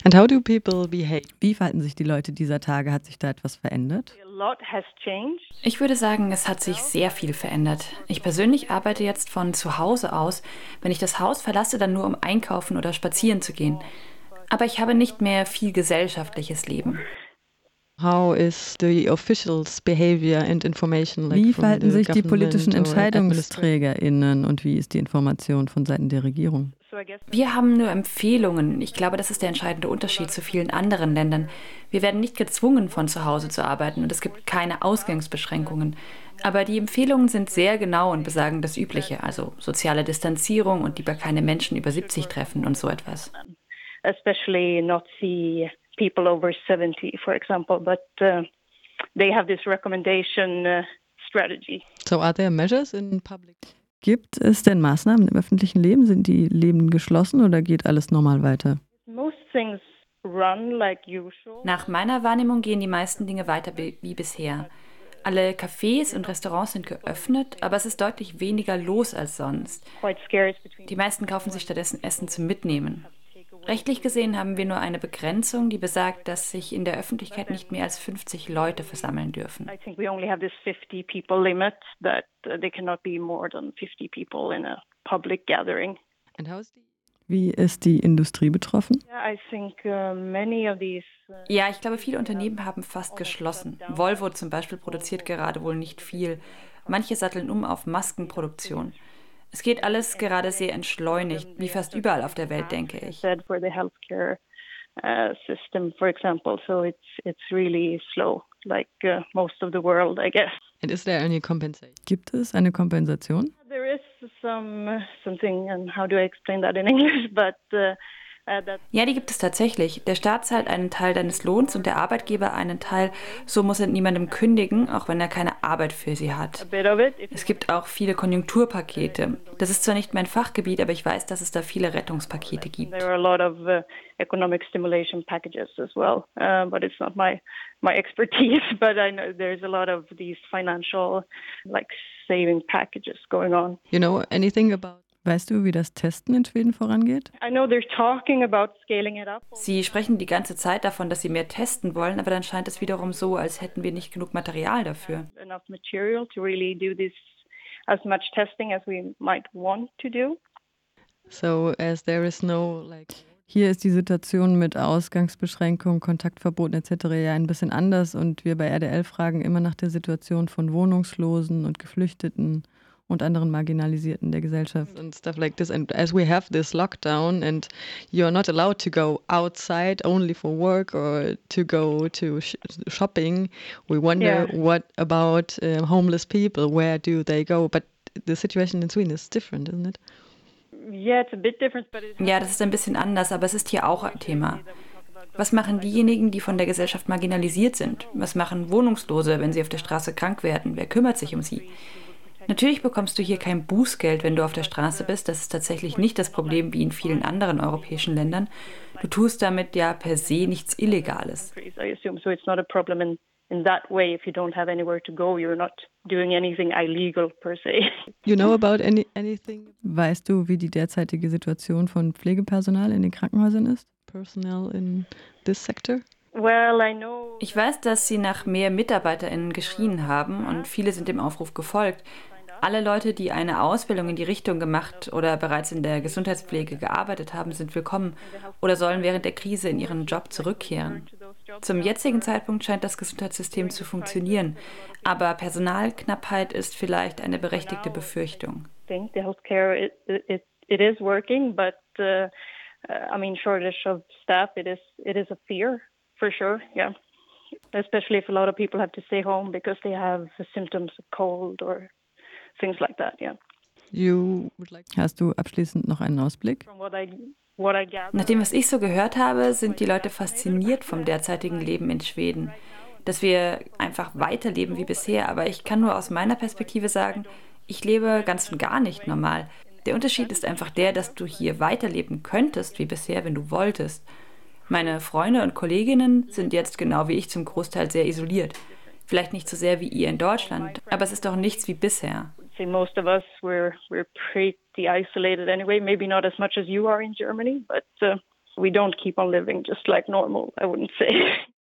And how do people behave? Wie verhalten sich die Leute dieser Tage? Hat sich da etwas verändert? Ich würde sagen, es hat sich sehr viel verändert. Ich persönlich arbeite jetzt von zu Hause aus. Wenn ich das Haus verlasse, dann nur um einkaufen oder spazieren zu gehen. Aber ich habe nicht mehr viel gesellschaftliches Leben. How is the officials' behavior and information? Wie verhalten sich die politischen EntscheidungsträgerInnen und wie ist die Information von Seiten der Regierung? Wir haben nur Empfehlungen. Ich glaube, das ist der entscheidende Unterschied zu vielen anderen Ländern. Wir werden nicht gezwungen, von zu Hause zu arbeiten und es gibt keine Ausgangsbeschränkungen. Aber die Empfehlungen sind sehr genau und besagen das Übliche, also soziale Distanzierung und lieber keine Menschen über 70 treffen und so etwas. Especially not see people over 70, for example, but they have this recommendation strategy. So are there measures in public? Gibt es denn Maßnahmen im öffentlichen Leben? Sind die Läden geschlossen oder geht alles normal weiter? Most things run like usual. Nach meiner Wahrnehmung gehen die meisten Dinge weiter wie bisher. Alle Cafés und Restaurants sind geöffnet, aber es ist deutlich weniger los als sonst. Die meisten kaufen sich stattdessen Essen zum Mitnehmen. Rechtlich gesehen haben wir nur eine Begrenzung, die besagt, dass sich in der Öffentlichkeit nicht mehr als 50 Leute versammeln dürfen. I think we only have this 50 people limit that there cannot be more than 50 people in a public gathering. And how is the Wie ist die Industrie betroffen? Yeah, I think many of these Ja, ich glaube, viele Unternehmen haben fast geschlossen. Volvo zum Beispiel produziert gerade wohl nicht viel. Manche satteln um auf Maskenproduktion. Es geht alles gerade sehr entschleunigt, wie fast überall auf der Welt, denke ich. said for the healthcare system, for example, so it's really slow, like most of the world, I guess. and is there any compensation? Gibt es eine Kompensation? There is something, and how do I explain that in English? But that Ja, die gibt es tatsächlich. Der Staat zahlt einen Teil deines Lohns und der Arbeitgeber einen Teil. So muss er niemandem kündigen, auch wenn er keine Arbeit für sie hat. a bit of it. Es gibt auch viele Konjunkturpakete. Das ist zwar nicht mein Fachgebiet, aber ich weiß, dass es da viele Rettungspakete gibt. There are a lot of economic stimulation packages as well, but it's not my expertise. But I know there's a lot of these financial, like saving packages going on. You know anything about? Weißt du, wie das Testen in Schweden vorangeht? I know they're talking about scaling it up. Sie sprechen die ganze Zeit davon, dass sie mehr testen wollen, aber dann scheint es wiederum so, als hätten wir nicht genug Material dafür. Enough material to really do this as much testing as we might want to do. So as there is no like. Hier ist die Situation mit Ausgangsbeschränkungen, Kontaktverboten etc. ja ein bisschen anders und wir bei RDL fragen immer nach der Situation von Wohnungslosen und Geflüchteten und anderen Marginalisierten der Gesellschaft. And stuff like this. And as we have this lockdown and you're not allowed to go outside only for work or to go to shopping, we wonder what about homeless people? Where do they go? But the situation in Sweden is different, isn't it? Yeah, it's a bit different, but it's Ja, das ist ein bisschen anders, aber es ist hier auch ein Thema. Was machen diejenigen, die von der Gesellschaft marginalisiert sind? Was machen Wohnungslose, wenn sie auf der Straße krank werden? Wer kümmert sich um sie? Natürlich bekommst du hier kein Bußgeld, wenn du auf der Straße bist. Das ist tatsächlich nicht das Problem wie in vielen anderen europäischen Ländern. Du tust damit ja per se nichts Illegales. I assume so. It's not a problem in that way. If you don't have anywhere to go, you're not doing anything illegal per se. You know about anything Weißt du, wie die derzeitige Situation von Pflegepersonal in den Krankenhäusern ist? personnel in this sector? Well, I know. Ich weiß, dass sie nach mehr MitarbeiterInnen geschrien haben und viele sind dem Aufruf gefolgt. Alle Leute, die eine Ausbildung in die Richtung gemacht oder bereits in der Gesundheitspflege gearbeitet haben, sind willkommen oder sollen während der Krise in ihren Job zurückkehren. Zum jetzigen Zeitpunkt scheint das Gesundheitssystem zu funktionieren, aber Personalknappheit ist vielleicht eine berechtigte Befürchtung. I think the healthcare it is working, but I mean, shortage of staff it is a fear for sure. Yeah, especially if a lot of people have to stay home because they have symptoms of cold or things like that. Yeah. You would like Hast du abschließend noch einen Ausblick? From what I gather. Nach dem, was ich so gehört habe, sind die Leute fasziniert vom derzeitigen Leben in Schweden. Dass wir einfach weiterleben wie bisher, aber ich kann nur aus meiner Perspektive sagen, ich lebe ganz und gar nicht normal. Der Unterschied ist einfach der, dass du hier weiterleben könntest wie bisher, wenn du wolltest. Meine Freunde und Kolleginnen sind jetzt genau wie ich zum Großteil sehr isoliert. Vielleicht nicht so sehr wie ihr in Deutschland, aber es ist doch nichts wie bisher. See, most of us we're pretty isolated anyway. Maybe not as much as you are in Germany, but we don't keep on living just like normal, I wouldn't say.